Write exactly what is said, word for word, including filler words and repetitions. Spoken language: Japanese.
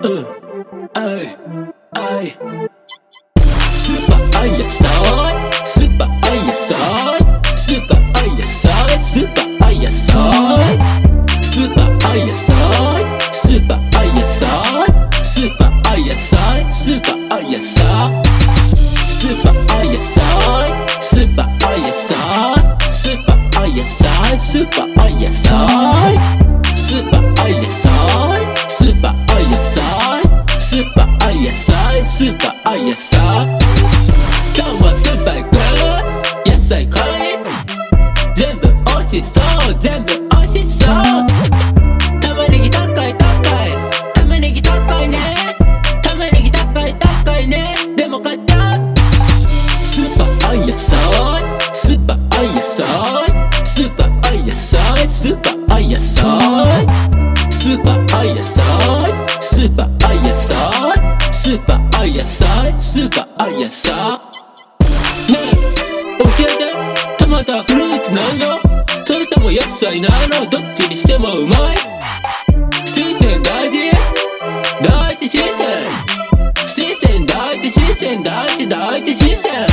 うんあいあいスーパーアイ野菜スーパーアイ野菜スーパーアイ野菜スーパーアイ野菜スーパーアイ野菜スーパーアイ野菜スーパーアイ野菜スーパーアイ野菜スーパーアイ野菜スーパーアイ野菜スーパーアイ野菜スーパーアイ野菜スーパーアイ野菜スーパーアイ野菜スーパーアイ野菜スーパーアイ野菜今日はスーパー行く野菜買い全部美味しそう全部美味しそう玉ねぎ高い高い玉ねぎ高いね玉ねぎ高い高いねでも買ったスーパーアイ野菜スーパーアイ野菜スーパーアイ野菜スーパーアイ野菜スーパーアイ野菜スーパーアイ野菜スーパーアイ野菜スーパーアイ野菜ねえ教えてトマトはフルーツなのそれとも野菜なのどっちにしてもうまい新鮮大事大事新鮮新鮮大事新鮮大事大事新鮮